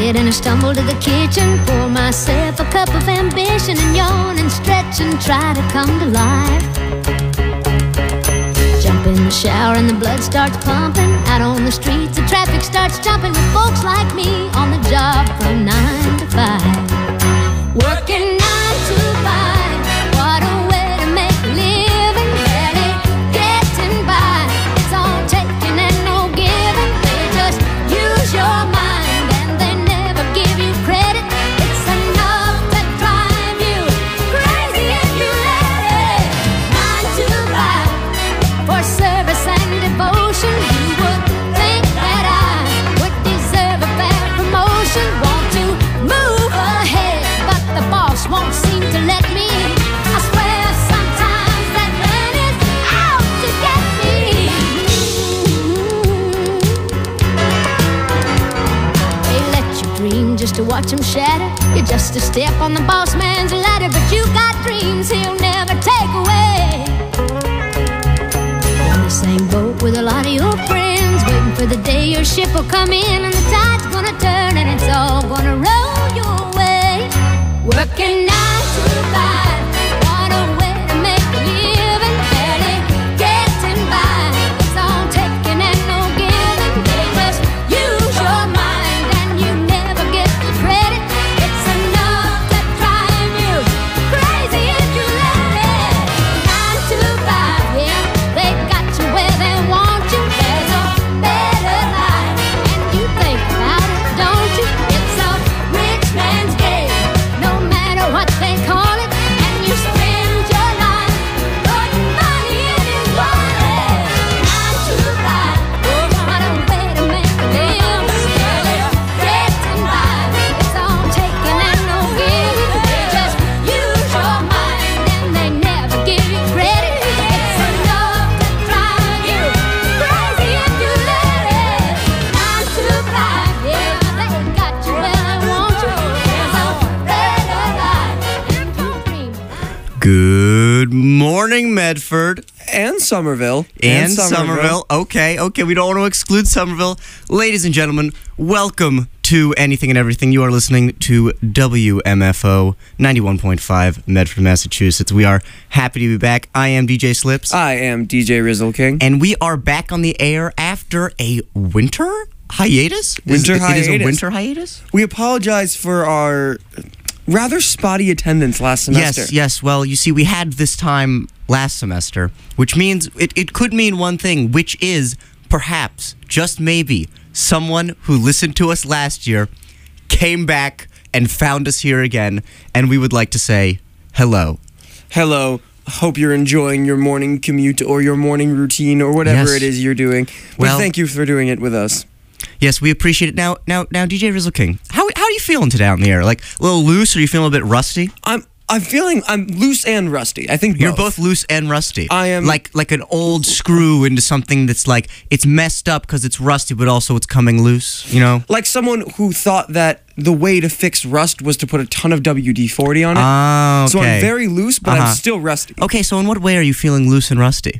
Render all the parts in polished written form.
bed and I stumble to the kitchen, pour myself a cup of ambition and yawn and stretch and try to come to life. Jump in the shower and the blood starts pumping. Out on the streets, the traffic starts jumping with folks like me on the job from 9 to 5. Working 9 to 5, what a way to make a living. Barely getting by, it's all taking and no giving. They just use your mind and they never give you credit. It's enough to drive you crazy if you let it. 9 to 5, for service and devotion. You would think that I would deserve a fair promotion. Want to move ahead, but the boss won't seem to let me. I swear sometimes that man is out to get me. They let you dream just to watch him shatter. You're just a step on the boss man's ladder, but you got dreams he'll never take away. On the same boat with a lot of your friends, waiting for the day your ship will come in and the tide's gonna turn and it's all gonna roll your way. Working 9 to 5, what a way to make a living. Barely getting by, it's all taking and no giving. They just use your mind and you never get the credit. It's enough to drive you crazy if you let it. 9 to 5, yeah, they got you where they want you. There's a better life, and you think about it, don't you? It's a rich man's game, no matter what they call it. And you spend your life putting money in his wallet. 9 to 5, what a way to make a living. Barely getting by, it's all taking and no giving. They just use your mind and they never give you credit. It's enough to drive you crazy if you let it. 9 to 5, yeah, they got you where they want you. There's a better life if you dream. Good morning, Medford. And Somerville. And Somerville. Okay, we don't want to exclude Somerville. Ladies and gentlemen, welcome to Anything and Everything. You are listening to WMFO 91.5, Medford, Massachusetts. We are happy to be back. I am DJ Slips. I am DJ Rizzle King. And we are back on the air after a winter hiatus? Winter It is hiatus. a winter hiatus? We apologize for our rather spotty attendance last semester. Yes. Well, you see, we had this time last semester, which means it could mean one thing, which is perhaps, just maybe, someone who listened to us last year came back and found us here again, and we would like to say hello. Hello. Hope you're enjoying your morning commute or your morning routine or whatever Yes. it is you're doing. Well- thank you for doing it with us. Yes, we appreciate it. Now, DJ Rizzle King, how are you feeling today out in the air? Like a little loose, or are you feeling a bit rusty? I'm feeling I'm loose and rusty. I think You're both loose and rusty. I am- like an old screw into something that's like it's messed up because it's rusty, but also it's coming loose. You know, like someone who thought that the way to fix rust was to put a ton of WD-40 on it. Okay. So I'm very loose, but I'm still rusty. Okay, so in what way are you feeling loose and rusty?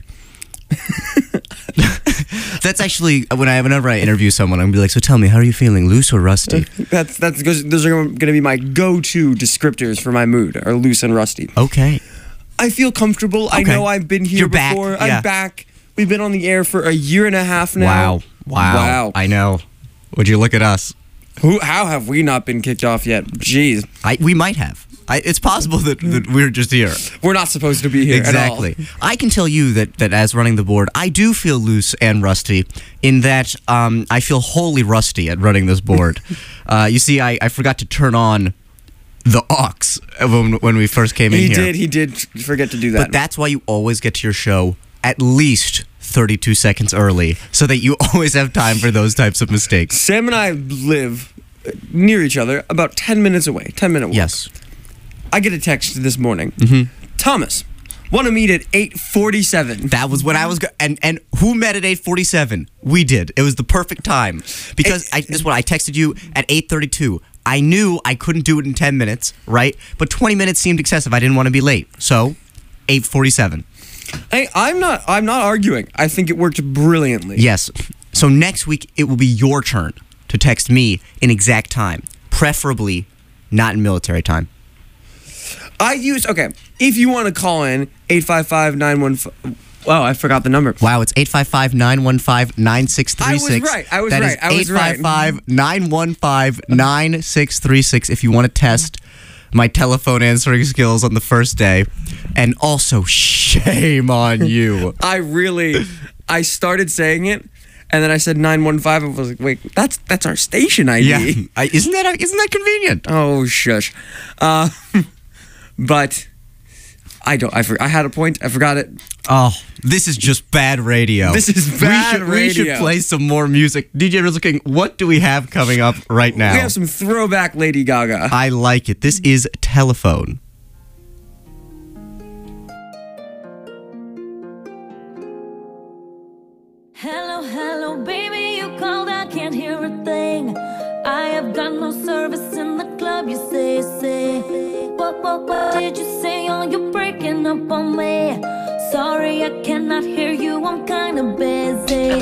That's actually whenever I interview someone, I'm gonna be like, so tell me, how are you feeling, loose or rusty? Those are going to be my go-to descriptors for my mood, are loose and rusty. Okay. I feel comfortable. I know I've been here You're back, before. yeah. I'm back. We've been on the air for a year and a half now. Wow. I know. Would you look at us? How have we not been kicked off yet? Jeez. We might have. It's possible that we're just here. We're not supposed to be here Exactly. at all. I can tell you that as running the board, I do feel loose and rusty in that I feel wholly rusty at running this board. You see, I forgot to turn on the aux when we first came in here. He did forget to do that. But that's why you always get to your show at least 32 seconds early, so that you always have time for those types of mistakes. Sam and I live near each other, about 10 minutes away. 10-minute walk. Yes. I get a text this morning. Thomas, want to meet at 8:47. That was when I was and who met at 8:47? We did. It was the perfect time because I texted you at 8:32. I knew I couldn't do it in 10 minutes, right? But 20 minutes seemed excessive. I didn't want to be late. So, 8:47. Hey, I'm not arguing. I think it worked brilliantly. Yes. So next week it will be your turn to text me in exact time. preferably not in military time. If you want to call in, 855-915. Wow, I forgot the number. Wow, it's 855-915-9636. I was right. That is 855-915-9636 if you want to test my telephone answering skills on the first day. And also, shame on you. I started saying it, and then I said 915, and was like, wait, that's our station ID. Yeah, isn't that convenient? Oh, shush. But I had a point. I forgot it. Oh, this is just bad radio. This is bad radio. radio. We should play some more music. DJ Rizzle, what do we have coming up right now? We have some throwback Lady Gaga. I like it. This is Telephone. Hello, hello, baby, you called, I can't hear a thing. I have got no service in the club, you say. What did you say? Oh, you're breaking up on me. Sorry, I cannot hear you, I'm kinda busy.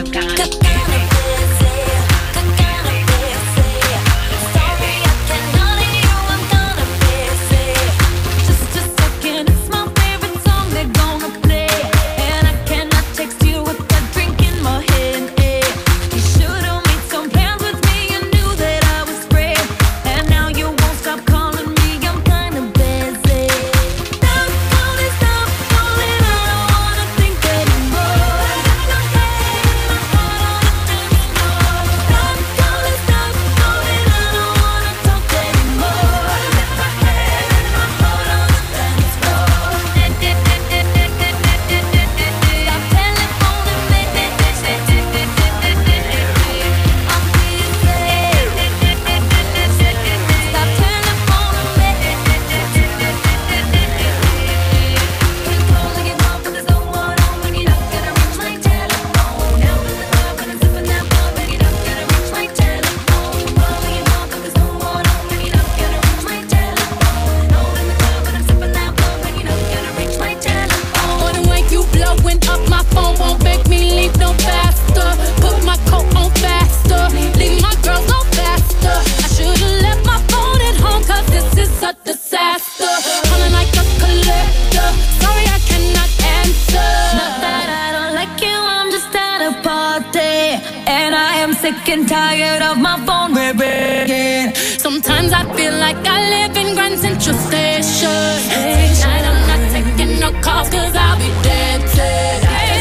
Sick and tired of my phone ringing. Sometimes I feel like I live in Grand Central Station. Tonight I'm not taking no calls, cause I'll be dancing.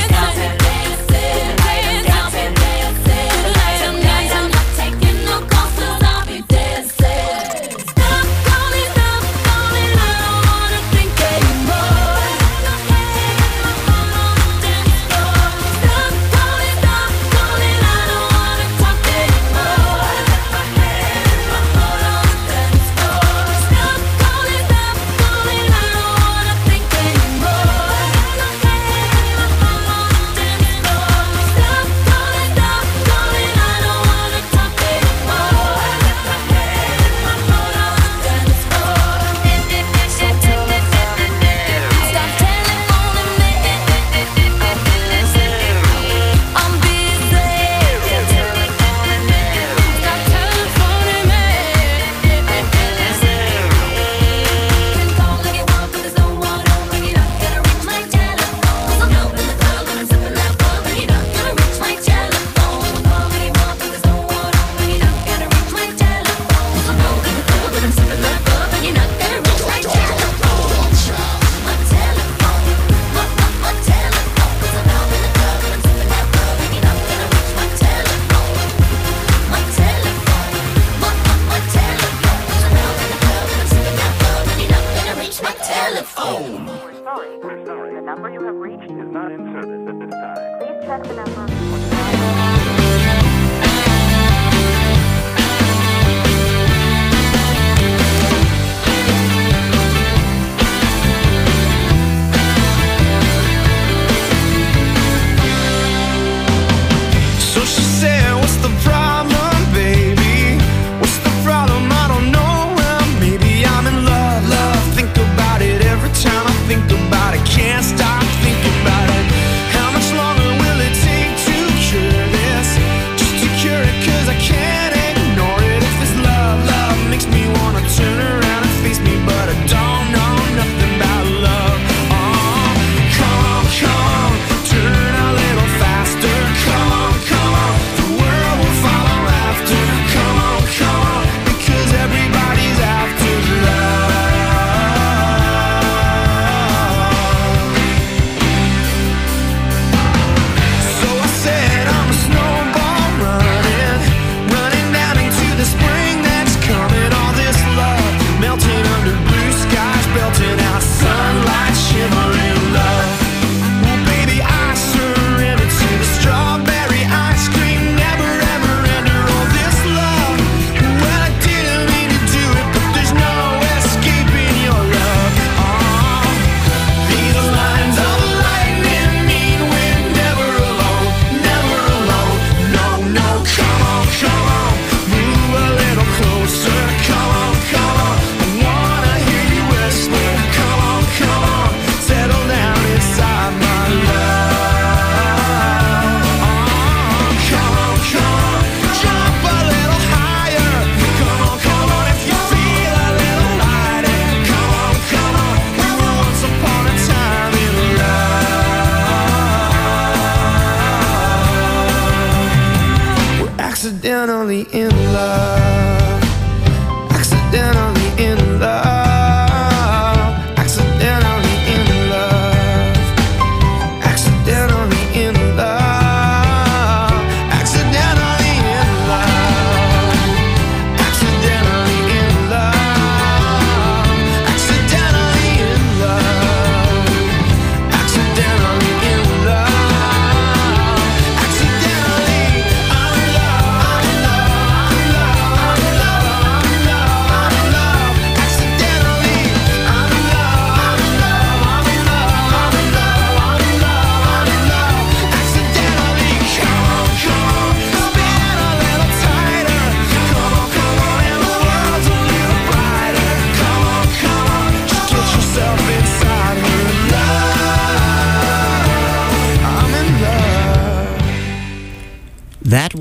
Tonight I'm not taking no calls, cause I'll be dancing. Stop calling, I don't wanna think anymore. Stop calling, I don't wanna talk anymore. Stop calling, I don't wanna think anymore. Stop calling, I don't wanna talk anymore. Stop telephoning me. I'm busy. Stop telephoning me. Been calling you up, but there's no one home, and you're not gonna reach my telephone. I'm out in the club and I'm sipping that bub, and you're not gonna reach my telephone. I'm calling you up, but there's no one home, and you're not gonna reach my telephone. I'm out in the club and I'm sipping that bub, and you're not gonna reach my telephone. My telephone, my telephone. 'Cause I'm out in the club and I'm sipping that bub, and you're not gonna reach my telephone. My telephone, my telephone. 'Cause I'm out in the club and I'm sipping that bub, and you're not gonna reach my telephone. We're sorry. The number you have reached is not in service at this time. Please check the number. So she said, what's the problem, baby? What's the problem? I don't know. Well, maybe I'm in love, think about it every time I think about it. Can't stop thinking about it. How much longer will it take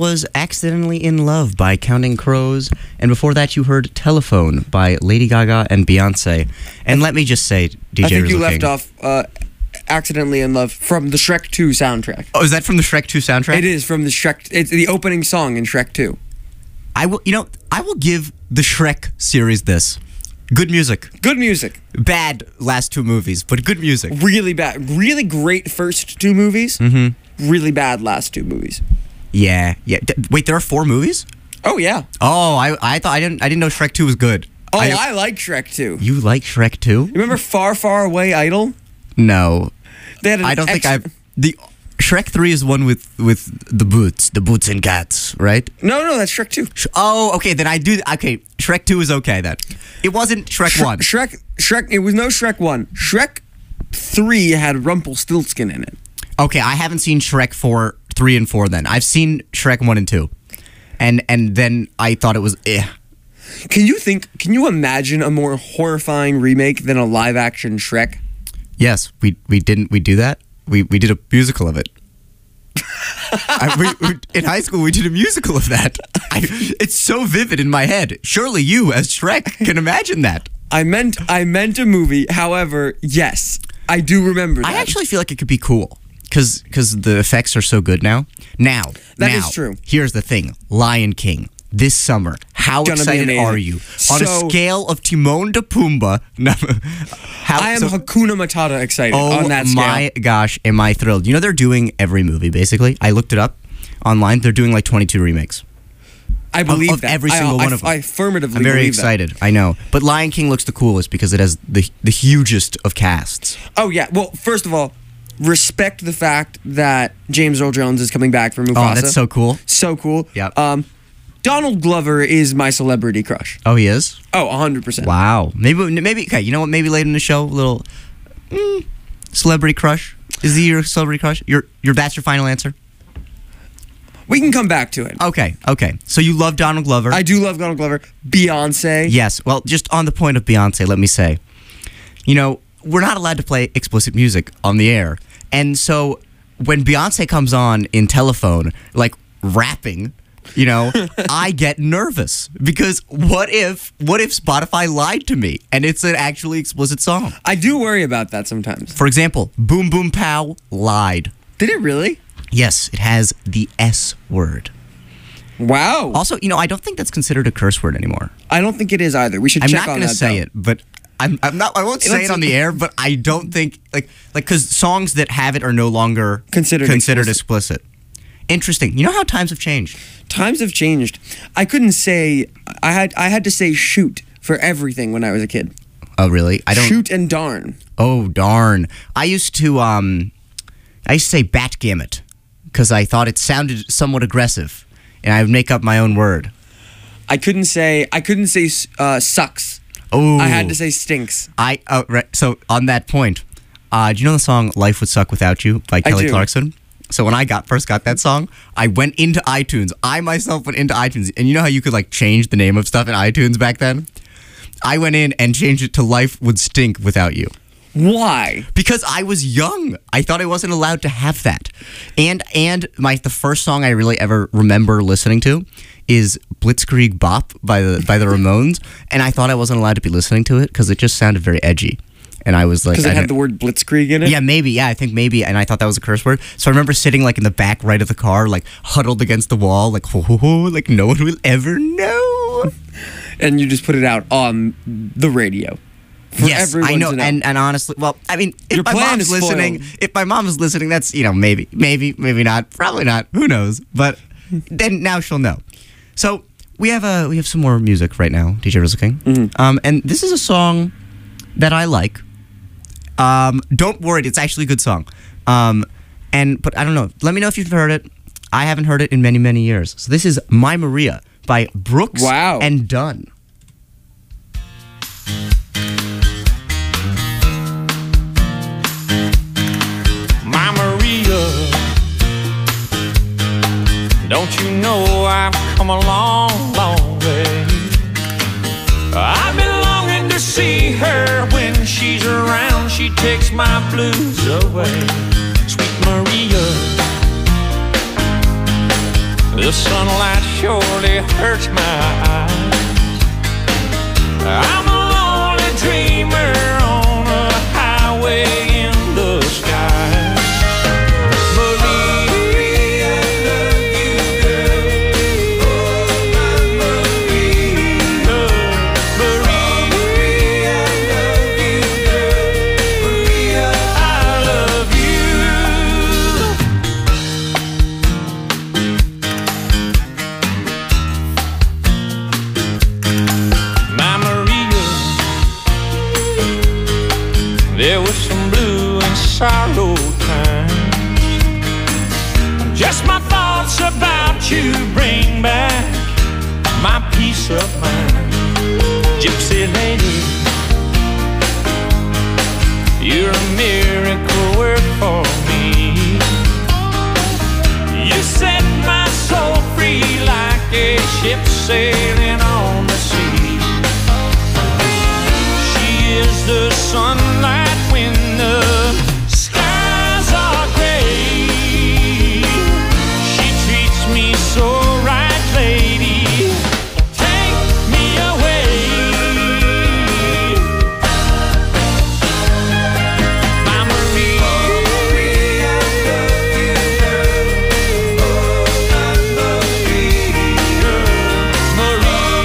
was Accidentally in Love by Counting Crows. And before that, you heard Telephone by Lady Gaga and Beyonce. And let me just say, DJ I think you Rizzo left King. off Accidentally in Love from the Shrek 2 soundtrack. Oh, is that from the Shrek 2 soundtrack? It is from the Shrek. It's the opening song in Shrek 2. I will give the Shrek series this. Good music. Good music. Bad last two movies, but good music. Really bad. Really great first two movies. Mm-hmm. Really bad last two movies. Yeah. Wait, there are 4 movies? Oh yeah. Oh, I thought I didn't know Shrek 2 was good. Oh, I like Shrek 2. You like Shrek 2? Remember Far, Far Away Idol? No. They had an I don't think extra- the Shrek 3 is one with the boots and cats, right? No, that's Shrek 2. Oh, okay, then okay, Shrek 2 is okay then. It wasn't Shrek 1. Shrek. It was no Shrek 1. Shrek 3 had Rumpelstiltskin in it. Okay, I haven't seen Shrek 4, 3 and 4 then. I've seen Shrek 1 and 2. And then I thought it was Can you imagine a more horrifying remake than a live action Shrek? Yes, we do that. We did a musical of it. In high school, we did a musical of that. It's so vivid in my head. Surely you, as Shrek, can imagine that. I meant a movie. However, yes, I do remember that. I actually feel like it could be cool because the effects are so good now. That is true. Here's the thing: Lion King this summer. How Gonna be excited amazing. are you? On a So- scale of Timon to Pumbaa, I am Hakuna Matata excited Oh on that scale. my gosh, am I thrilled. You know they're doing every movie, basically. I looked it up online. They're doing like 22 remakes. I believe of that. every single one of them. I affirmatively I'm very believe excited. I know. But Lion King looks the coolest because it has the hugest of casts. that. Oh yeah. Well, first of all, respect the fact that James Earl Jones is coming back for Mufasa. Oh, that's so cool. So cool. Yep. Donald Glover is my celebrity crush. Oh, he is? Oh, 100%. Wow. Maybe. Okay, you know what? Maybe later in the show, a little celebrity crush. Is he your celebrity crush? That's your final answer? We can come back to it. Okay. So you love Donald Glover. I do love Donald Glover. Beyonce. Yes. Well, just on the point of Beyonce, let me say, we're not allowed to play explicit music on the air. And so when Beyonce comes on in Telephone, like rapping, I get nervous because what if Spotify lied to me and it's an actually explicit song? I do worry about that sometimes. For example, Boom Boom Pow lied. Did it really? Yes, it has the S word. Wow. Also, I don't think that's considered a curse word anymore. I don't think it is either. We should I'm check not on going that. to say though. it, but I'm not. I won't say it on the air. But I don't think because songs that have it are no longer Considered explicit. Interesting. You know how times have changed. Times have changed. I couldn't say. I had to say shoot for everything when I was a kid. Oh, really? I don't. Shoot and darn. Oh, darn. I used to say backgammon because I thought it sounded somewhat aggressive, and I would make up my own word. I couldn't say sucks. Oh, I had to say stinks. Right. So on that point, do you know the song "Life Would Suck Without You" by Kelly do. Clarkson? So when I first got that song, I went into iTunes. I myself went into iTunes, and you know how you could change the name of stuff in iTunes back then? I went in and changed it to "Life Would Stink Without You." Why? Because I was young. I thought I wasn't allowed to have that. And the first song I really ever remember listening to is Blitzkrieg Bop by the Ramones, and I thought I wasn't allowed to be listening to it because it just sounded very edgy. And I was like, Because it had the word blitzkrieg in it? yeah, maybe. Yeah, I think maybe. And I thought that was a curse word. So I remember sitting in the back right of the car, huddled against the wall, ho, ho, ho, no one will ever know. And you just put it out on the radio. For Yes, everyone I know. to know. And honestly, well, I mean, if Your my plan mom's is foiled. listening, that's, maybe not, probably not, who knows. But then now she'll know. So we have some more music right now, DJ Rizzo King. Mm-hmm. And this is a song that I like. Don't worry, it's actually a good song. But I don't know. Let me know if you've heard it. I haven't heard it in many, many years. So this is My Maria by Brooks Wow. and Dunn. My Maria, don't you know I've come a long, long way? I've been longing to see her. When she's around, she takes my blues away. Sweet Maria, The sunlight surely hurts my eyes. I'm a lonely dreamer on a highway in the sky. Marie, I love you, girl. Oh, my Marie. Marie, I love you, girl. Maria, I love you. My Maria, there was some blue and sorrow times. Just my thoughts about you bring back my peace of mind. Gypsy lady, you're a miracle work for me. You set my soul free like a ship sailing on the sea. She is the sunlight when the skies are gray. She treats me so right, lady. Take me away. My Marie, I love you, girl. Oh, my Marie, girl. Marie,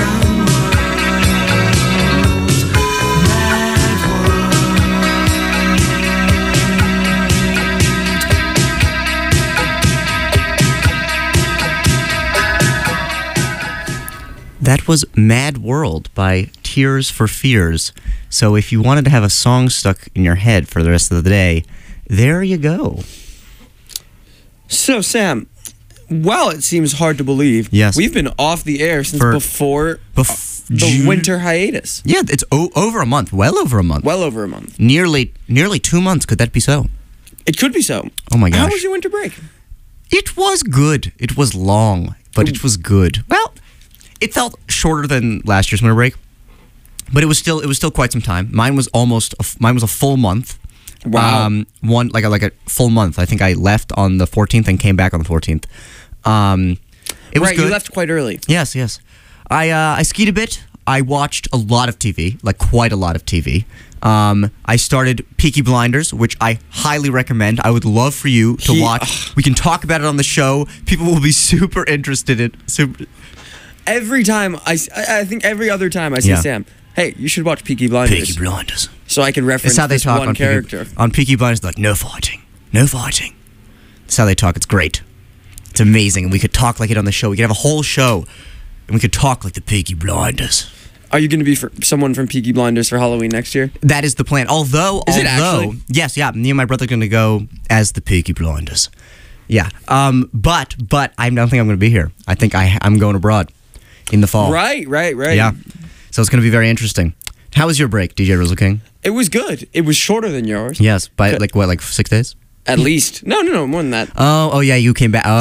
That was Mad World by Tears for Fears. So if you wanted to have a song stuck in your head for the rest of the day, there you go. So, Sam, while it seems hard to believe, Yes. we've been off the air since For- before the June- winter hiatus. Yeah, it's over a month. Well over a month. Well over a month. Nearly 2 months. Could that be so? It could be so. Oh my How gosh. was your winter break? It was good. It was long, but it was good. Well, it felt shorter than last year's winter break, but it was still quite some time. Mine was a full month. Wow. One like a full month. I think I left on the 14th and came back on the 14th. It was right, good. you left quite early. Yes. I skied a bit. I watched a lot of TV, like quite a lot of TV. I started Peaky Blinders, which I highly recommend. I would love for you to watch. We can talk about it on the show. People will be super interested in it. Every time I think every other time I say, Yeah. Sam, hey, you should watch Peaky Blinders. Peaky Blinders. So I can reference It's how they this talk one on character. on Peaky Blinders. They're like, no fighting. That's how they talk. It's great. It's amazing. And we could talk like it on the show. We could have a whole show, and we could talk like the Peaky Blinders. Are you going to be someone from Peaky Blinders for Halloween next year? That is the plan. Is it actually? Yes, yeah. Me and my brother are going to go as the Peaky Blinders. Yeah. But I don't think I'm going to be here. I think I'm going abroad in the fall. Right. Yeah. So it's going to be very interesting. How was your break, DJ Rizzle King? It was good. It was shorter than yours. Yes, by like 6 days? At least. No, more than that. Oh yeah, you came back. Oh,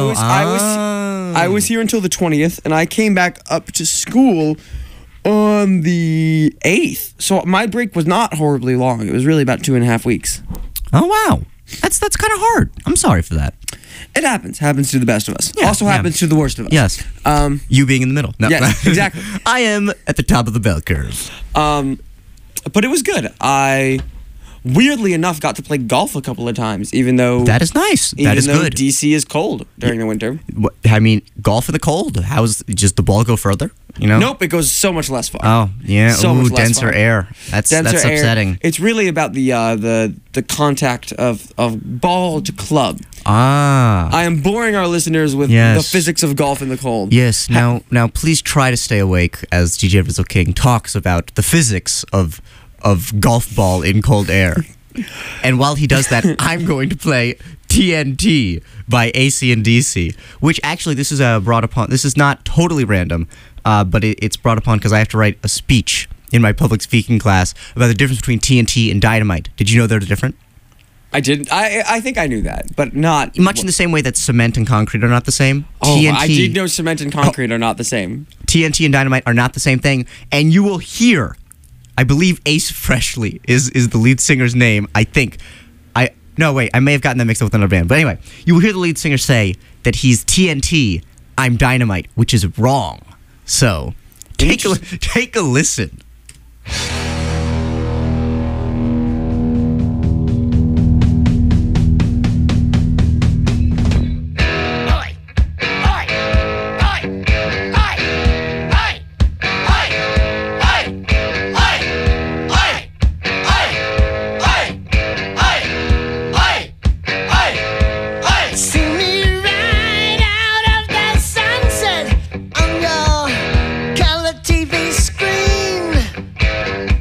I was here until the 20th, and I came back up to school on the 8th. So my break was not horribly long. It was really about 2.5 weeks. Oh wow, that's kind of hard. I'm sorry for that. It happens. Happens to the best of us. Yeah, also yeah. happens to the worst of us. Yes. You being in the middle. No. Yes, exactly. I am at the top of the bell curve. But it was good. I weirdly enough got to play golf a couple of times, even though That is nice. That is good. DC is cold during the winter. I mean, golf in the cold. How's just the ball go further? You know? Nope, it goes so much less far. Oh yeah. So Ooh, much less denser far. air. That's Denser air. upsetting. It's really about the contact of ball to club. Ah. I am boring our listeners with Yes. the physics of golf in the cold. Yes. Now, please try to stay awake as DJ Rizzle King talks about the physics of golf ball in cold air. And while he does that, I'm going to play TNT by AC and DC, which actually this is brought upon. This is not totally random, but it's brought upon because I have to write a speech in my public speaking class about the difference between TNT and dynamite. Did you know they're different? I didn't. I think I knew that, but not Much in the same way that cement and concrete are not the same. Oh, I did know cement and concrete are not the same. TNT and dynamite are not the same thing, and you will hear, I believe Ace Frehley is the lead singer's name. I think. No, wait, I may have gotten that mixed up with another band. But anyway, you will hear the lead singer say that he's TNT, I'm dynamite, which is wrong. So, take a listen. See me right out of the sunset on your color TV screen.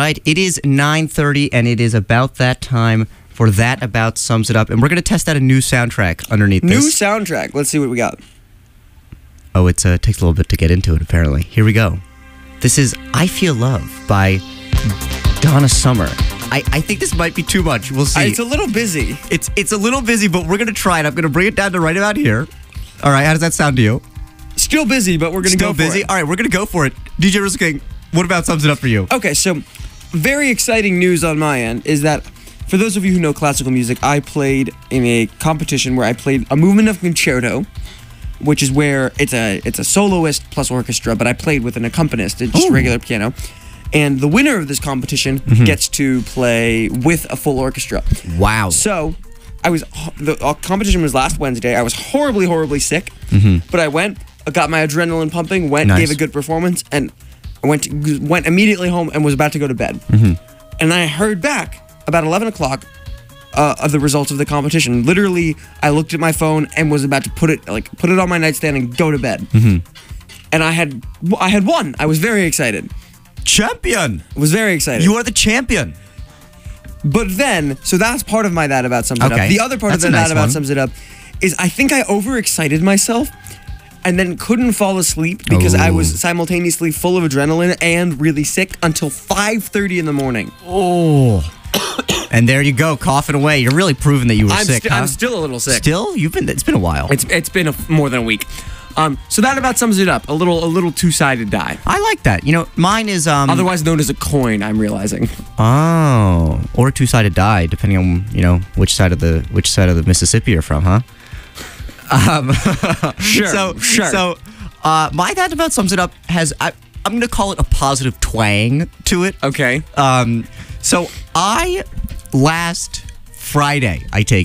right. It is 9:30, and it is about that time for That About Sums It Up. And we're going to test out a new soundtrack underneath New this. soundtrack. Let's see what we got. Oh, it takes a little bit to get into it, apparently. Here we go. This is I Feel Love by Donna Summer. I think this might be too much. We'll see. It's a little busy. It's a little busy, but we're going to try it. I'm going to bring it down to right about here. All right, how does that sound to you? Still busy, but we're going to go Still busy? for it. All right, we're going to go for it. DJ Rizzle King, what about sums it up for you? Okay, so very exciting news on my end is that for those of you who know classical music, I played in a competition where I played a movement of concerto, which is where it's a soloist plus orchestra, but I played with an accompanist, it's just regular piano. And the winner of this competition gets to play with a full orchestra. Wow. So, the competition was last Wednesday. I was horribly sick, but I went, I got my adrenaline pumping, went, Nice. gave a good performance, and I went immediately home and was about to go to bed. And I heard back about 11 o'clock of the results of the competition. Literally, I looked at my phone and was about to put it on my nightstand and go to bed. And I had won. I was very excited. Champion! I was very excited. You are the champion. But then, so that's part of my That About Sums It Okay. Up. The other part That's of a the nice That About one. Sums It Up is I think I overexcited myself and then couldn't fall asleep because I was simultaneously full of adrenaline and really sick until 5:30 in the morning. Oh. And there you go, coughing away. You're really proving that you were sick, huh? I'm still a little sick. Still? It's been a while. It's been more than a week. So that about sums it up. A little two-sided die. I like that. You know, mine is Otherwise known as a coin, I'm realizing. Oh, or a two-sided die, depending on which side of the Mississippi you're from, huh? Sure. So, my That About Sums It Up has I'm gonna call it a positive twang to it. Okay. So last Friday,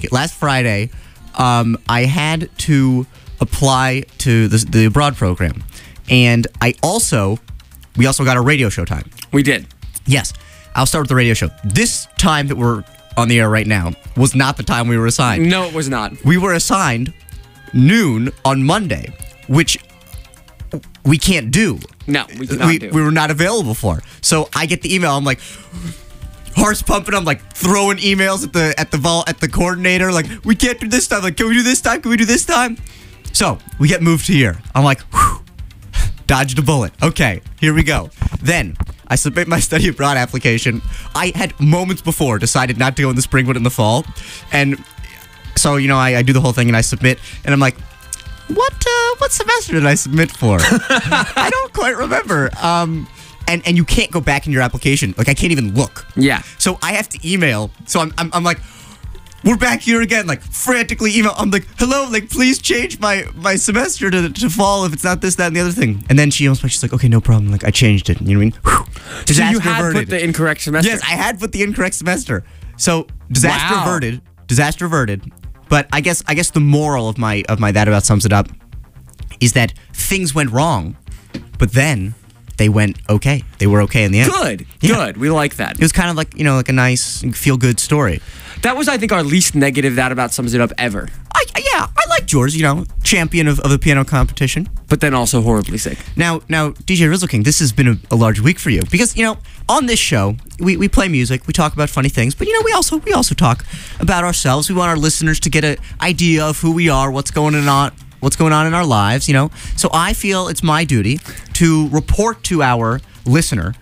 I had to apply to the abroad program, and we also got a radio show time. We did. Yes, I'll start with the radio show. This time that we're on the air right now was not the time we were assigned. No, it was not. We were assigned noon on Monday, which we can't do. No, we cannot do. We were not available for. So I get the email. I'm like, heart's pumping. I'm like throwing emails at the coordinator. Like, we can't do this time. Like, can we do this time? Can we do this time? So we get moved to here. I'm like, whew, dodged a bullet. Okay, here we go. Then I submit my study abroad application. I had moments before decided not to go in the spring but in the fall, and so I do the whole thing and I submit, and I'm like, what semester did I submit for? I don't quite remember. And you can't go back in your application. Like, I can't even look. Yeah. So I have to email. So I'm like, we're back here again, like frantically email. I'm like, hello, like please change my semester to fall if it's not this, that, and the other thing. And then she's like, okay, no problem. Like, I changed it. You know what I mean? Whew. So you Disaster had averted. put the incorrect semester. Yes, I had put the incorrect semester. So disaster Wow. averted. Disaster averted. But I guess the moral of my That About Sums It Up is that things went wrong, but then they went okay. They were okay in the end. Good. Yeah. Good. We like that. It was kind of like like a nice feel good story. That was, I think, our least negative That About Sums It Up ever. I liked yours. Champion of the piano competition. But then also horribly sick. Now, DJ Rizzle King, this has been a large week for you because on this show we play music, we talk about funny things, but we also talk about ourselves. We want our listeners to get an idea of who we are, what's going on in our lives. So I feel it's my duty to report to our listener,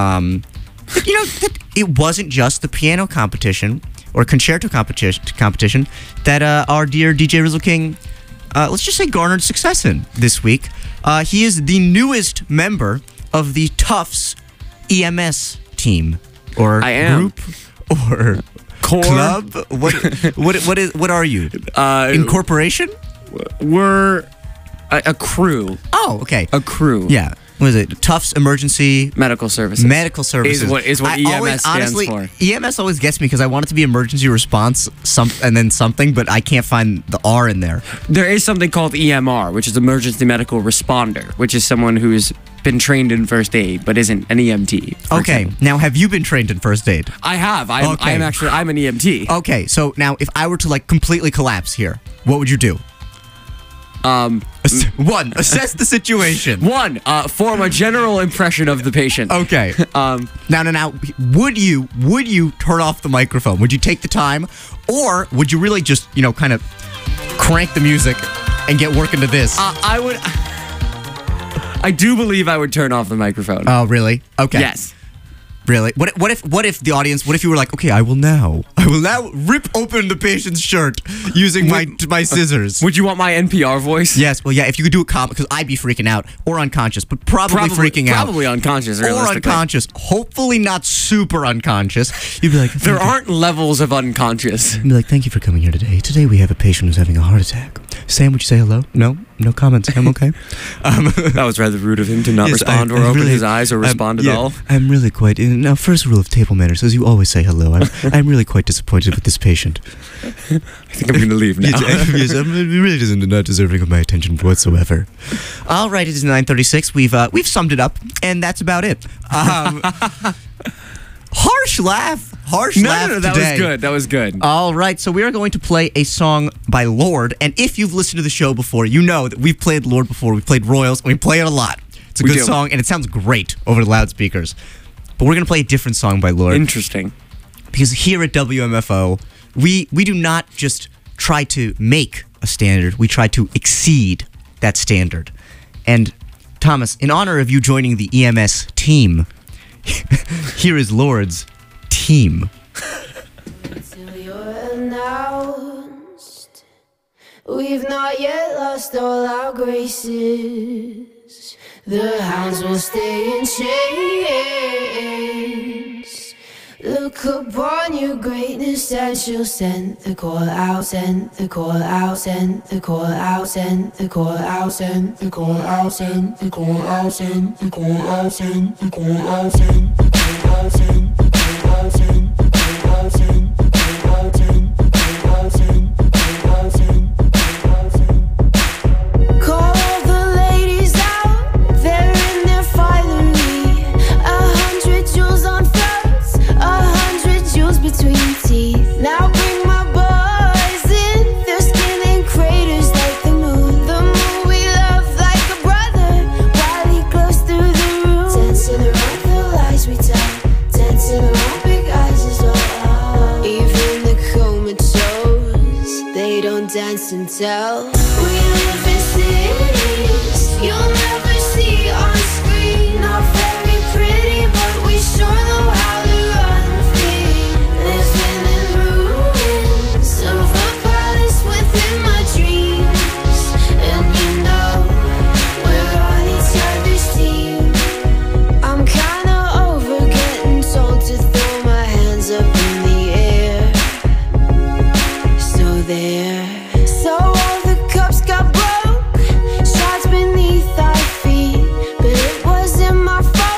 that it wasn't just the piano competition or concerto competition that our dear DJ Rizzle King, let's just say, garnered success in this week. He is the newest member of the Tufts EMS team, or I am. group, or Core. club. What are you? Incorporation? We're a crew. Oh, okay. A crew. Yeah. What is it? Tufts Emergency Medical services. Medical Services Is what I EMS always, stands honestly, for. EMS always gets me because I want it to be emergency response, and then something, but I can't find the R in there. There is something called EMR, which is Emergency Medical Responder, which is someone who's been trained in first aid but isn't an EMT. for Okay. example. Now, have you been trained in first aid? I have. I'm Okay. I'm an EMT. Okay. So now, if I were to completely collapse here, what would you do? One, assess the situation. One, form a general impression of the patient. Okay. Now, would you turn off the microphone? Would you take the time, or would you really just, kind of crank the music and get work into this? I do believe I would turn off the microphone. Oh, really? Okay. Yes. Really? What if the audience? What if you were like, okay, I will now rip open the patient's shirt using my scissors. Would you want my NPR voice? Yes. Well, yeah. If you could do it calm, because I'd be freaking out or unconscious, but probably freaking out. Probably unconscious. Or unconscious. Hopefully not super unconscious. You'd be like, There aren't levels of unconscious. You'd be like, thank you for coming here today. Today we have a patient who's having a heart attack. Sam, would you say hello? No comments. I'm okay. That was rather rude of him to not Yes, respond or I open really- his eyes or respond at all. I'm really quite. Now, first rule of table manners is you always say hello. I'm really quite disappointed with this patient. I think I'm going to leave now. Yes, he really doesn't not deserving of my attention whatsoever. All right, it is 9:36. We've summed it up, and that's about it. Harsh laugh. No, that today. was good. That was good. All right, so we are going to play a song by Lorde, and if you've listened to the show before, you know that we've played Lorde before. We've played Royals, and we play it a lot. It's a We good do. song, and it sounds great over the loudspeakers. But we're going to play a different song by Lorde. Interesting. Because here at WMFO, we do not just try to make a standard, we try to exceed that standard. And Thomas, in honor of you joining the EMS team, here is Lorde's Team. Till you're announced, we've not yet lost all our graces. The hounds will stay in chains. Look upon your greatness and she'll send the call out, send the call out, send the call out, send the call out, send the call out, send the call out, send the call out, send the call out, send the call out, send the call out, send the call out, send the call out, send the call out, send the call out, send the call out, send. Call the ladies out, they're in their finery. 100 jewels on throats, 100 jewels between teeth. Now bring my boys in, their skin in craters like the moon. The moon we love like a brother, while he glows through the room. Dancing around the lies we tell, dancing around big eyes as well. Even the comatose, they don't dance and tell. We live in cities you'll never see on screen. Not very pretty, but we sure know how to run free. Living in ruins of a palace within my dreams. And you know, we're on each other's team. I'm kinda over getting told to throw my hands up in the air. So there. So all the cups got broke, shards beneath our feet. But it wasn't my fault.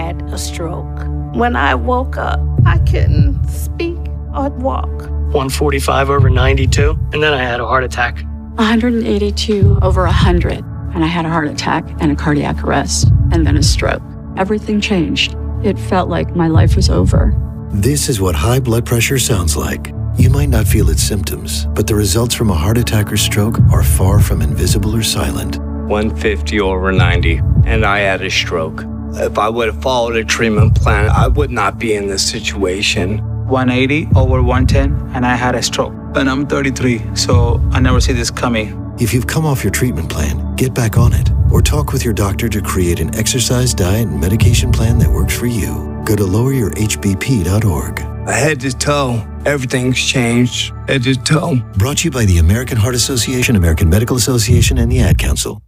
had a stroke. When I woke up, I couldn't speak or walk. 145 over 92, and then I had a heart attack. 182 over 100, and I had a heart attack and a cardiac arrest, and then a stroke. Everything changed. It felt like my life was over. This is what high blood pressure sounds like. You might not feel its symptoms, but the results from a heart attack or stroke are far from invisible or silent. 150 over 90, and I had a stroke. If I would have followed a treatment plan, I would not be in this situation. 180 over 110, and I had a stroke. And I'm 33, so I never see this coming. If you've come off your treatment plan, get back on it, or talk with your doctor to create an exercise, diet, and medication plan that works for you. Go to loweryourhbp.org. Head to toe, everything's changed. Head to toe. Brought to you by the American Heart Association, American Medical Association, and the Ad Council.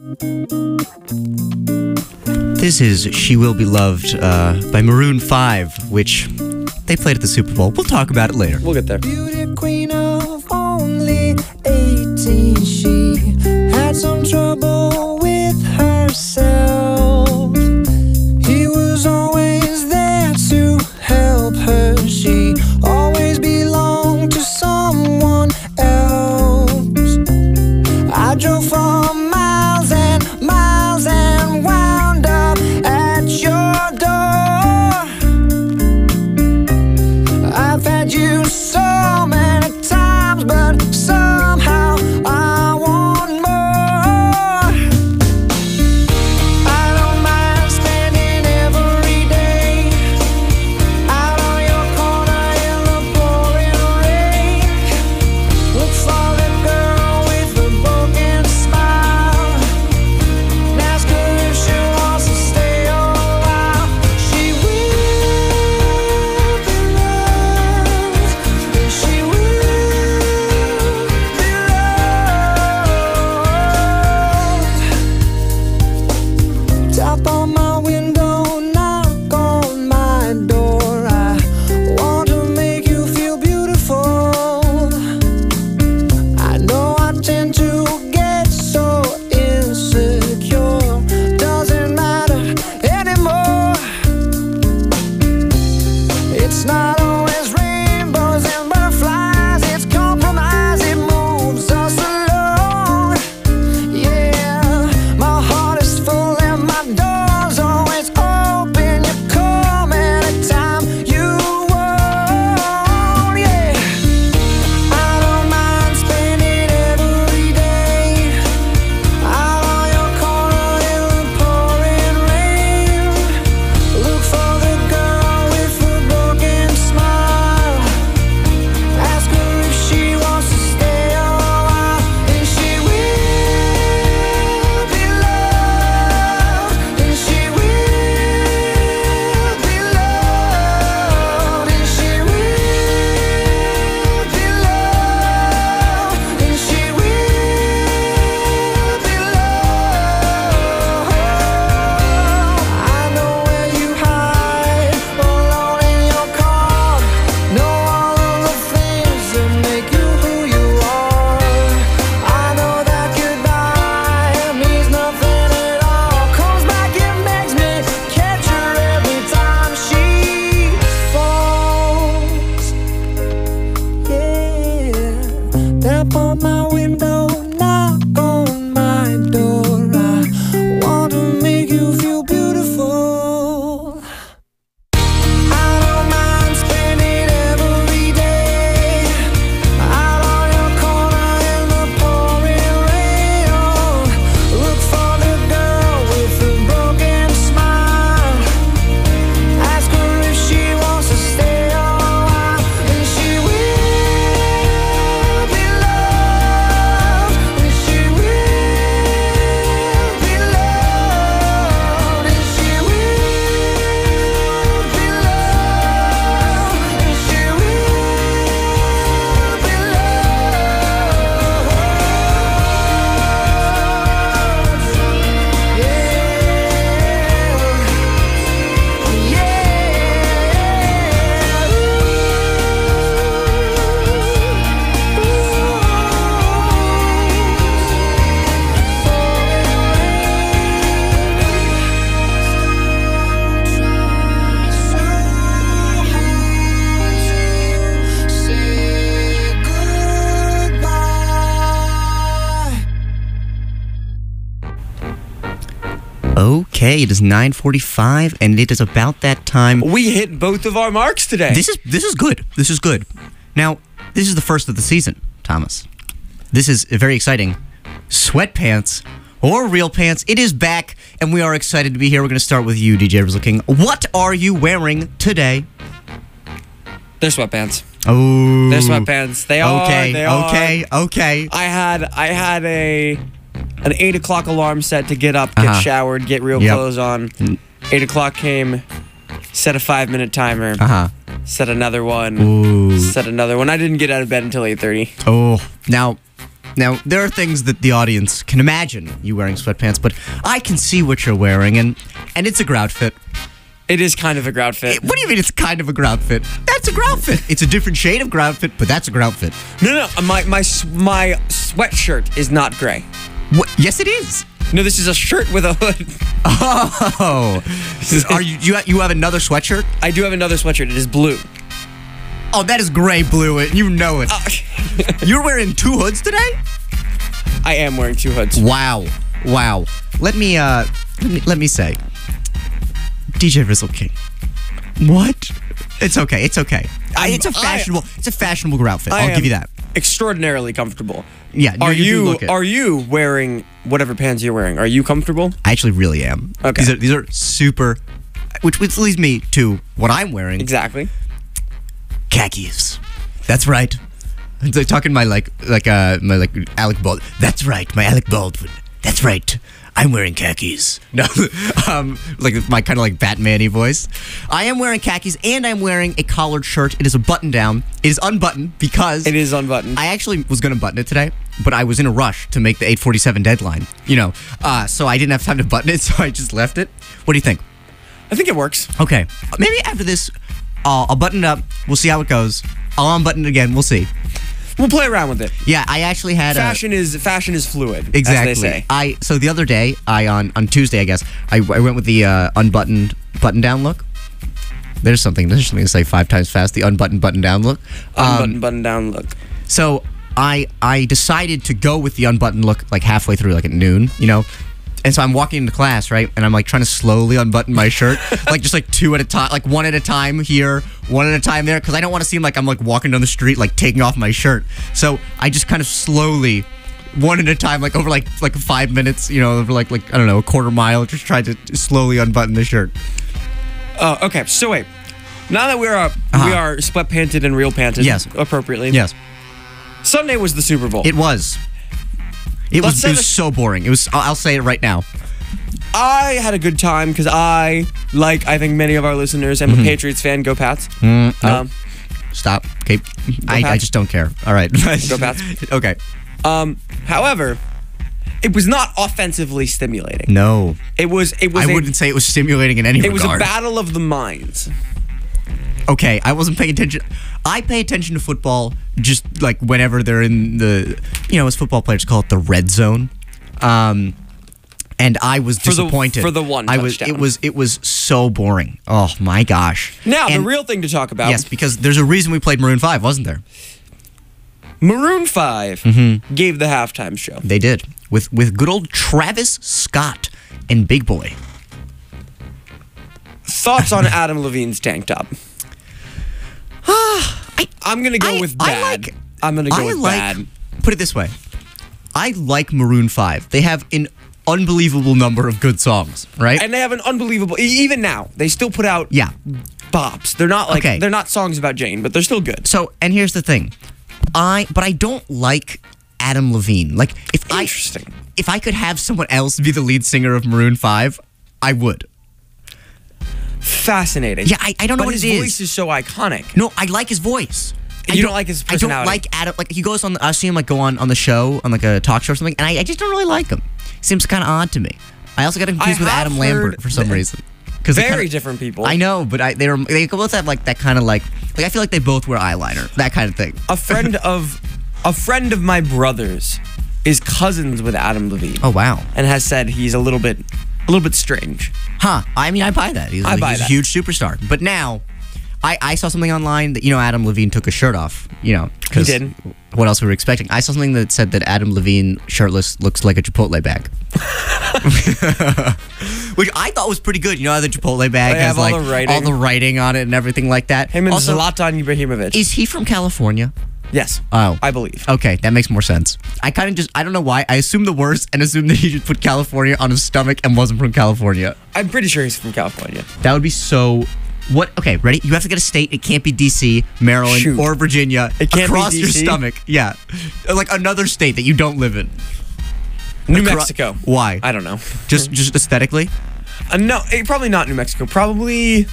This is She Will Be Loved by Maroon 5, which they played at the Super Bowl. We'll talk about it later. We'll get there. Beauty queen of only 18, she had some trouble with herself. He was always there to help her. She always belonged to someone else. I drove for miles and miles and wound up at your door. I've had you so many times, but somehow I want more. today. It is 9:45, and it is about that time. We hit both of our marks today. This is good. This is good. Now, this is the first of the season, Thomas. This is very exciting. Sweatpants or real pants. It is back, and we are excited to be here. We're going to start with you, DJ Rizzle King. What are you wearing today? They're sweatpants. Oh, They're sweatpants. They are. Okay, They are. okay. I had an 8 o'clock alarm set to get up, get showered, get real Yep. clothes on. 8 o'clock came, set a 5-minute timer, set another one, Ooh. set another one. I didn't get out of bed until 8:30. Oh, now, there are things that the audience can imagine you wearing sweatpants, but I can see what you're wearing, and it's a grout fit. It is kind of a grout fit. What do you mean it's kind of a grout fit? That's a grout fit. It's a different shade of grout fit, but that's a grout fit. No, my sweatshirt is not gray. What? Yes, it is. No, this is a shirt with a hood. Oh, you have another sweatshirt? I do have another sweatshirt. It is blue. Oh, that is gray blue. You know it. You're wearing 2 hoods today? I am wearing 2 hoods. Wow. Let me say, DJ Rizzle King. What? It's okay. It's a fashionable outfit. I'll give you that. Extraordinarily comfortable. Yeah. Are do look it. you wearing whatever pants you're wearing? Are you comfortable? I actually really am. Okay. These are super, which leads me to what I'm wearing. Exactly. Khakis. That's right. I'm talking my my Alec Baldwin. That's right, my Alec Baldwin. That's right. I'm wearing khakis. No, like my kind of like Batman-y voice. I am wearing khakis, and I'm wearing a collared shirt. It is a button-down. It is unbuttoned because it is unbuttoned. I actually was going to button it today, but I was in a rush to make the 8:47 deadline. So I didn't have time to button it, so I just left it. What do you think? I think it works. Okay, maybe after this, I'll button it up. We'll see how it goes. I'll unbutton it again. We'll see. We'll play around with it. Yeah, I actually had fashion is fluid. Exactly. As they say. So the other day, on Tuesday, I guess, I went with the unbuttoned button-down look. There's something to say 5 times fast. The unbuttoned button-down look. Unbuttoned button-down look. So I decided to go with the unbuttoned look like halfway through, like at noon. And so I'm walking into class, right? And I'm like trying to slowly unbutton my shirt, just 2 at a time, like 1 at a time here, 1 at a time there, because I don't want to seem like I'm like walking down the street, like taking off my shirt. So I just kind of slowly, 1 at a time, like over like 5 minutes, over like I don't know, a quarter mile, just tried to slowly unbutton the shirt. Oh, okay. So wait, now that we are split panted and real panted, yes, appropriately. Yes. Sunday was the Super Bowl. It was. It was so boring. It was. I'll say it right now. I had a good time because I think many of our listeners, am a Patriots fan. Go Pats. Nope. Stop. Okay. I just don't care. All right. Go Pats. Okay. However, it was not offensively stimulating. No. It was. I wouldn't say it was stimulating in any regard. It was a battle of the minds. Okay, I wasn't paying attention. I pay attention to football just like whenever they're in the, as football players call it, the red zone. And I was disappointed for the one touchdown. It was so boring. Oh my gosh. Now the real thing to talk about. Yes, because there's a reason we played Maroon 5, wasn't there? Maroon 5 gave the halftime show. They did with good old Travis Scott and Big Boy. Thoughts on Adam Levine's tank top? I'm gonna go with bad. I'm gonna go with bad. Put it this way. I like Maroon 5. They have an unbelievable number of good songs, right? And they have an unbelievable, even now, they still put out bops. They're not they're not songs about Jane, but they're still good. So, and here's the thing. But I don't like Adam Levine. Like, if I could have someone else be the lead singer of Maroon 5, I would. Fascinating. Yeah, I don't know what it is. His voice is so iconic. No, I like his voice. You don't like his personality. I don't like Adam. Like, he goes on. I see him go on the show, on like a talk show or something, and I just don't really like him. Seems kind of odd to me. I also got confused with Adam Lambert for some reason. Very different people. I know, but they both have like that kind of like I feel like they both wear eyeliner, that kind of thing. A friend of my brother's is cousins with Adam Levine. Oh wow! And has said he's a little bit strange. Huh? I mean, I buy that. He's a huge superstar. But now, I saw something online that Adam Levine took his shirt off. He did. What else were we expecting? I saw something that said that Adam Levine shirtless looks like a Chipotle bag. which I thought was pretty good. You know how the Chipotle bag They has have all like the all the writing on it and everything like that. Him and Also, Zlatan Ibrahimovic. is he from California? Yes. Oh, I believe. Okay, that makes more sense. I kind of I don't know why. I assumed the worst and assumed that he just put California on his stomach and wasn't from California. I'm pretty sure he's from California. That would be so. What? Okay, ready? You have to get a state. It can't be D.C., Maryland, Shoot. or Virginia. It can't be across your DC? stomach. Yeah, like another state that you don't live in. New Mexico. Why? I don't know. Just aesthetically? No, probably not New Mexico. Probably.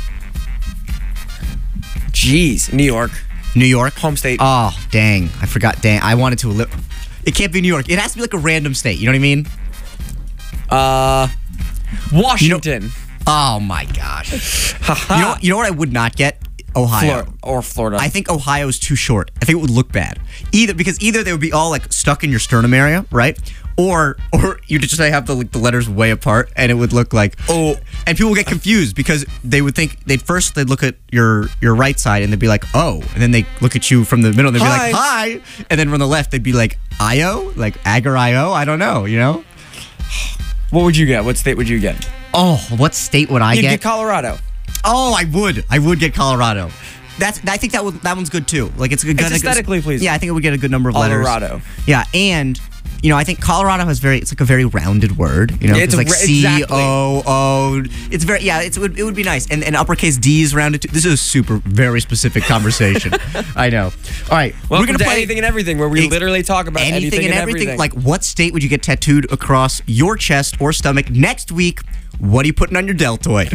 Jeez, New York. New York? Home state. Oh, dang. I forgot. Dang. I wanted to live. It can't be New York. It has to be like a random state. You know what I mean? Washington. Oh my gosh. You know what I would not get? Ohio. Florida. I think Ohio is too short. I think it would look bad. Either they would be all like stuck in your sternum area, right? Or you just have the letters way apart and it would look like and people would get confused because they would think they'd look at your right side and they'd be like, oh, and then they look at you from the middle and they'd be like, hi, and then from the left they'd be like, Io, like Agar-io, I don't know, you know? What would you get? What state would you get? Oh, what state would I You'd get? get Colorado. Oh, I would get Colorado. I think that one's good too. Like it's aesthetically pleasing. Yeah, I think it would get a good number of letters. Colorado. Yeah, and I think Colorado has it's like a very rounded word. You know, Yeah, it's like exactly. C-O-O. It's very it would be nice. And uppercase D is rounded too. This is a very specific conversation. I know. All right, Welcome we're gonna to play Anything and Everything, where we literally talk about anything and everything. Like, what state would you get tattooed across your chest or stomach next week? What are you putting on your deltoid?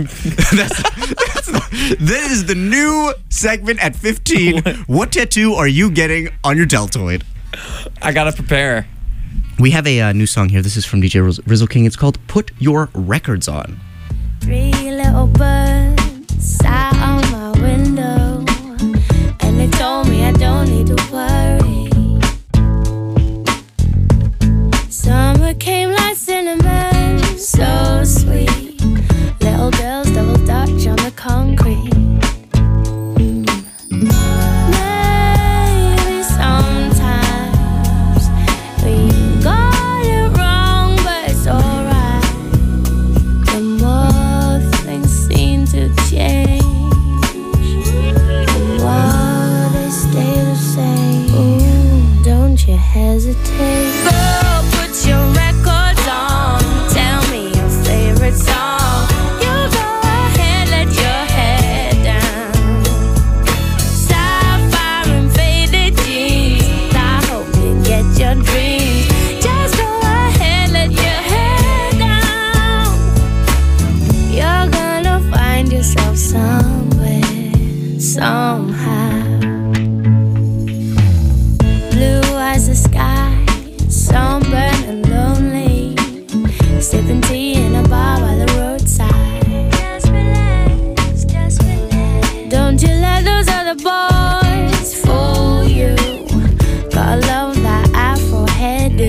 This is the new segment at 15. What tattoo are you getting on your deltoid? I gotta prepare. We have a new song here. This is from DJ Rizzle King. It's called Put Your Records On. 3 little birds sat on my window, and they told me I don't need to worry. Summer came like cinnamon, so sweet. Little girls double dutch on the concrete. Maybe sometimes we got it wrong, but it's alright. The more things seem to change, the more they stay the same. Ooh, don't you hesitate. Girl, put your records on. Tell me your favorite song. You go ahead, let your head down. Sapphire and faded jeans. I hope you get your dreams. Just go ahead, let your head down. You're gonna find yourself somewhere, somehow. Blue as the sky, sunburned and lonely, sipping tea in a bar by the roadside. Just relax, just relax. Don't you let those other boys fool you. Gotta love that Afro hairdo.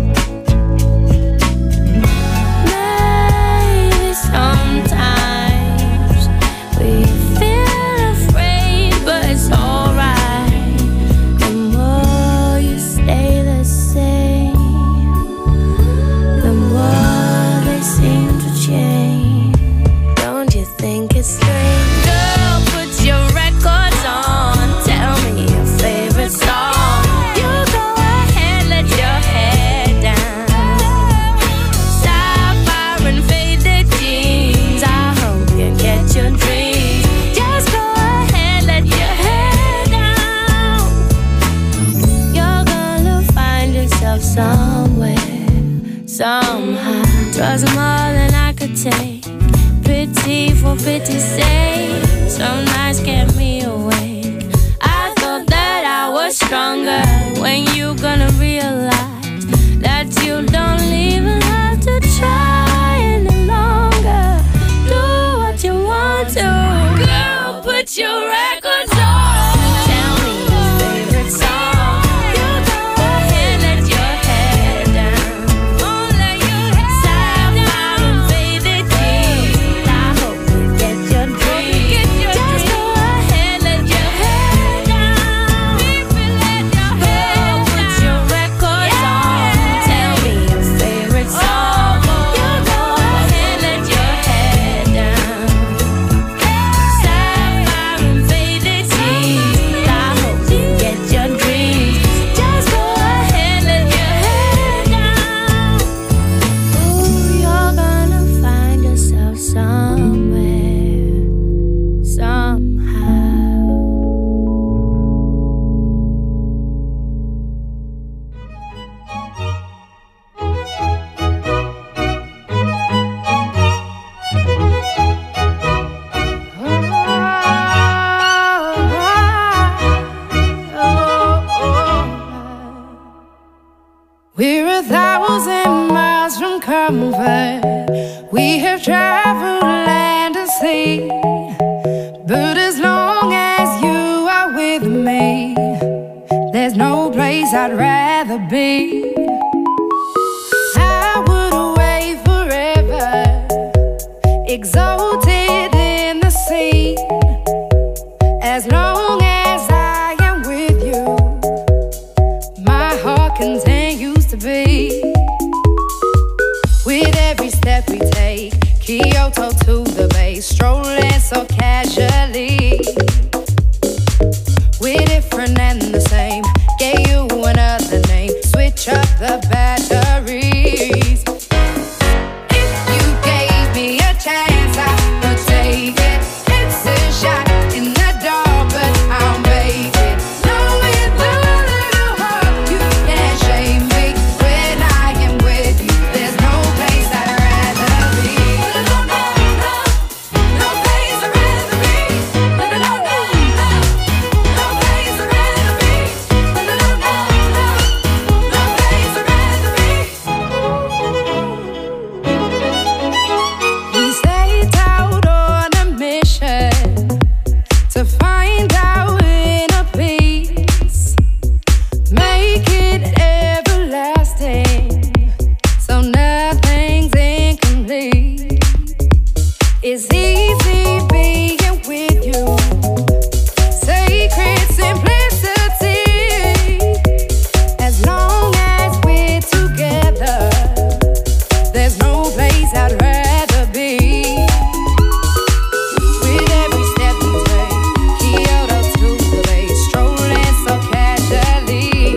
Maybe sometimes we feel afraid, but it's alright. The more you stay the same, the more they seem to change. Don't you think it's strange? Girl, put your records on. Tell me your favorite song. You go ahead, let your head down. Sapphire and faded jeans. I hope you get your dreams. Just go ahead, let your head down. You're gonna find yourself somewhere, somehow. 'Twas more than I could take. Pity for pity's sake. Some nights kept me awake. I thought that I was stronger. When you gonna realize that you don't even have to try any longer. Do what you want to. Girl, put your records on. Tell me your favorite song. You go ahead, let your head down. Sapphire and faded jeans. I hope you get your dreams. Just go ahead, let your head down. Go comfort. We have traveled land and sea, but as long as you are with me, there's no place I'd rather be. I would away forever, exalted in the sea. As long as I am with you, my heart continues to beat. With every step we take, Kyoto to the bay, strolling so casually. We're different and the same, gave you another name, switch up the batteries. If you gave me a chance, I would take it. It's a shot in the dark, but I'll make it. Knowing the little heart, you can't shame me. When I am with you, there's no place I'd rather be. No, no, no, no place I'd rather be. No, no, no, no, no place I'd rather be. No, no, no, no, no place I'd rather be. We set out on a mission to find our inner peace, make it everlasting, so nothing's incomplete. It's easy being with you, sacred simplicity. As long as we're together, there's no place I'd rather be. With every step we take, Kyoto to the bay, strolling so casually.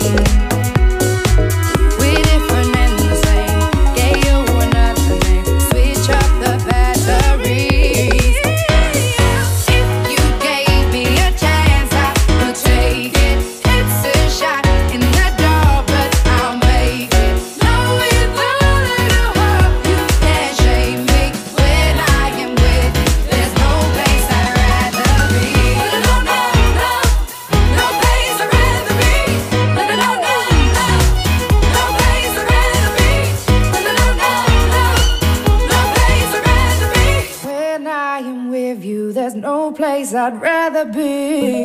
We're different and the same, gave you another name, switch up the batteries. If you gave me a chance, I would take it. It's a shot in the dark, but I'll make it. Knowing the little heart, you can't shame me. When I am with you, there's no place I'd rather be. No, no, no, no place I'd rather be. No, no, no, no, no place I'd rather be. No, no, no, no, no place I'd rather be. When I am with you, there's no place I'd rather be.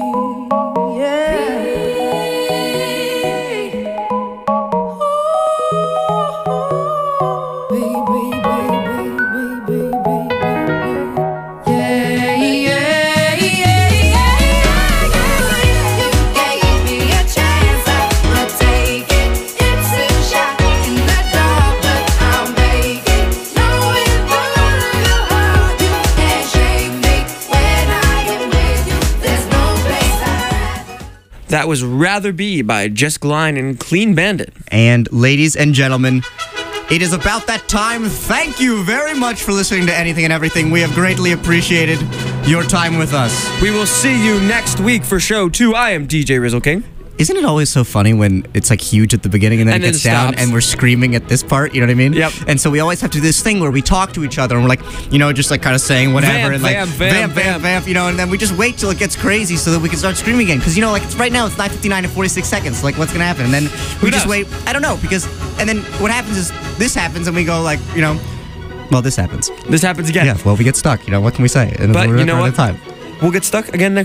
That was Rather Be by Jess Glein and Clean Bandit. And ladies and gentlemen, it is about that time. Thank you very much for listening to Anything and Everything. We have greatly appreciated your time with us. We will see you next week for show 2. I am DJ Rizzle King. Isn't it always so funny when it's like huge at the beginning and then it gets down and we're screaming at this part, you know what I mean? Yep. And so we always have to do this thing where we talk to each other and we're like, you know, just like kind of saying whatever and like vamp, you know, and then we just wait till it gets crazy so that we can start screaming again. Because, you know, like it's right now it's 9:59 and 46 seconds. Like what's going to happen? And then we just wait. I don't know because, and then what happens is this happens and we go like, you know, well, this happens. This happens again. Yeah, well, we get stuck. You know, what can we say? And But we're you know running what? out of time. We'll get stuck again next